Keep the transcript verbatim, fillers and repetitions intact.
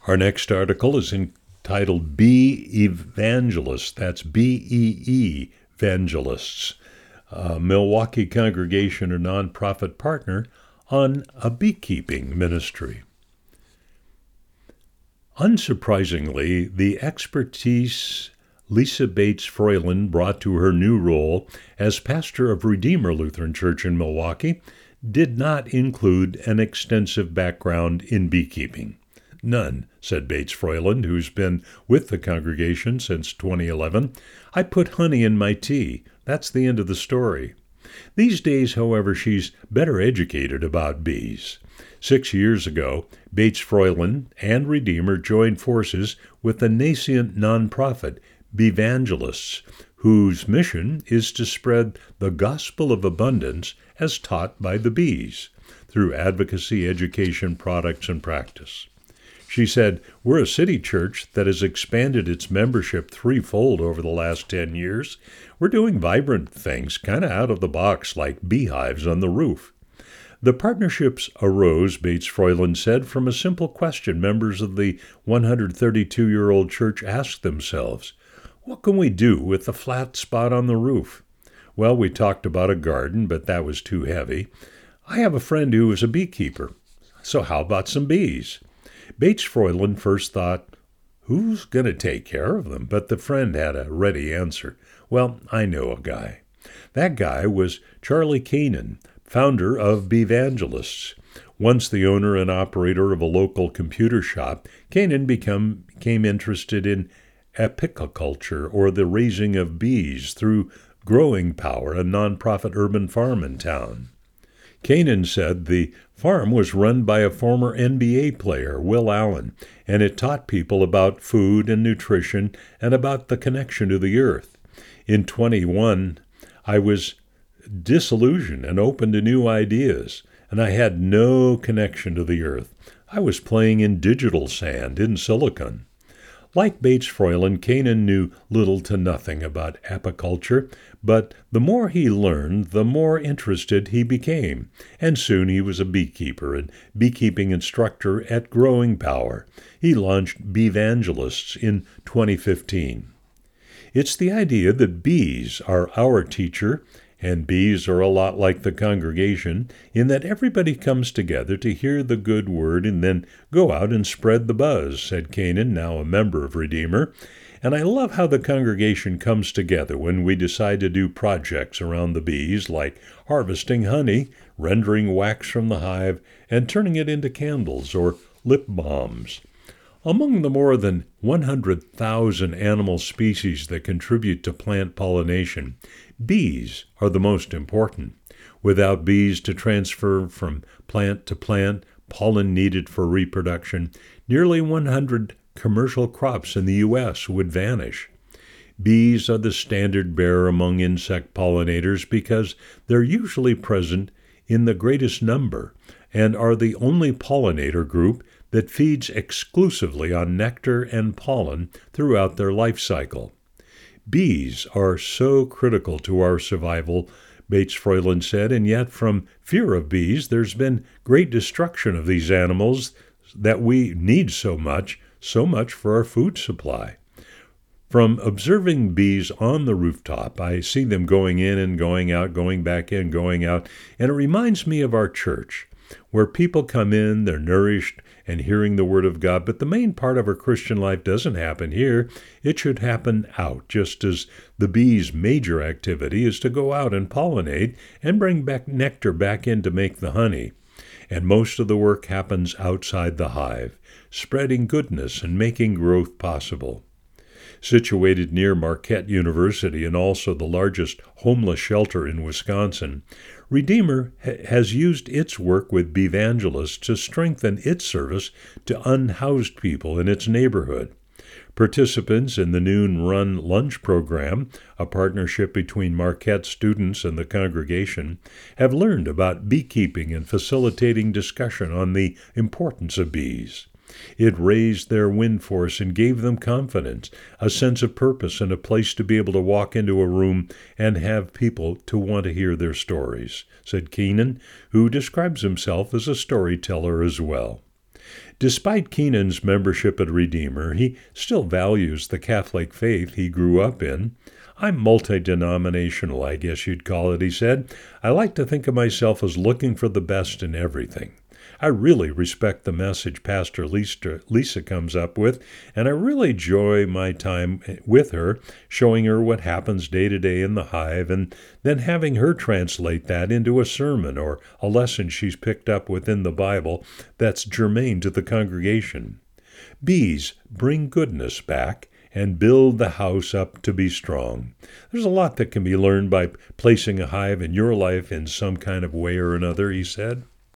Our next article is entitled Bee Evangelists. That's B E E, Evangelists. A Milwaukee congregation or nonprofit partner on a beekeeping ministry. Unsurprisingly, the expertise Lisa Bates Froyland brought to her new role as pastor of Redeemer Lutheran Church in Milwaukee did not include an extensive background in beekeeping. None, said Bates Froyland, who's been with the congregation since twenty eleven. I put honey in my tea. That's the end of the story. These days, however, she's better educated about bees. Six years ago, Bates Froyland and Redeemer joined forces with the nascent nonprofit Beevangelists, whose mission is to spread the gospel of abundance as taught by the bees through advocacy, education, products, and practice. She said, we're a city church that has expanded its membership threefold over the last ten years. We're doing vibrant things, kind of out of the box, like beehives on the roof. The partnerships arose, Bates Froyland said, from a simple question members of the one hundred thirty-two-year-old church asked themselves. What can we do with the flat spot on the roof? Well, we talked about a garden, but that was too heavy. I have a friend who is a beekeeper, so how about some bees? Bates Froyland first thought, who's going to take care of them? But the friend had a ready answer. Well, I know a guy. That guy was Charlie Kanan, founder of Beevangelists. Once the owner and operator of a local computer shop, Kanan become, became interested in apiculture, or the raising of bees, through Growing Power, a nonprofit urban farm in town. Kanan said the farm was run by a former N B A player, Will Allen, and it taught people about food and nutrition and about the connection to the earth. In twenty-one, I was disillusioned and open to new ideas, and I had no connection to the earth. I was playing in digital sand, in silicon. Like Bates Froyland, Kanan knew little to nothing about apiculture, but the more he learned, the more interested he became, and soon he was a beekeeper and beekeeping instructor at Growing Power. He launched Beevangelists in twenty fifteen. It's the idea that bees are our teacher, and bees are a lot like the congregation in that everybody comes together to hear the good word and then go out and spread the buzz, said Kanan, now a member of Redeemer. And I love how the congregation comes together when we decide to do projects around the bees, like harvesting honey, rendering wax from the hive, and turning it into candles or lip balms. Among the more than one hundred thousand animal species that contribute to plant pollination, bees are the most important. Without bees to transfer from plant to plant, pollen needed for reproduction, nearly one hundred commercial crops in the U S would vanish. Bees are the standard bearer among insect pollinators because they're usually present in the greatest number and are the only pollinator group that feeds exclusively on nectar and pollen throughout their life cycle. Bees are so critical to our survival, Bates Froyland said, and yet from fear of bees, there's been great destruction of these animals that we need so much, so much for our food supply. From observing bees on the rooftop, I see them going in and going out, going back in, going out, and it reminds me of our church, where people come in, they're nourished and hearing the Word of God, but the main part of our Christian life doesn't happen here. It should happen out, just as the bee's major activity is to go out and pollinate and bring back nectar back in to make the honey. And most of the work happens outside the hive, spreading goodness and making growth possible. Situated near Marquette University and also the largest homeless shelter in Wisconsin, Redeemer ha- has used its work with Beevangelists to strengthen its service to unhoused people in its neighborhood. Participants in the Noon Run Lunch Program, a partnership between Marquette students and the congregation, have learned about beekeeping and facilitating discussion on the importance of bees. It raised their wind force and gave them confidence, a sense of purpose, and a place to be able to walk into a room and have people to want to hear their stories, said Keenan, who describes himself as a storyteller as well. Despite Keenan's membership at Redeemer, he still values the Catholic faith he grew up in. I'm multi-denominational, I guess you'd call it, he said. I like to think of myself as looking for the best in everything. I really respect the message Pastor Lisa, Lisa comes up with, and I really enjoy my time with her, showing her what happens day to day in the hive, and then having her translate that into a sermon or a lesson she's picked up within the Bible that's germane to the congregation. Bees bring goodness back and build the house up to be strong. There's a lot that can be learned by placing a hive in your life in some kind of way or another, he said.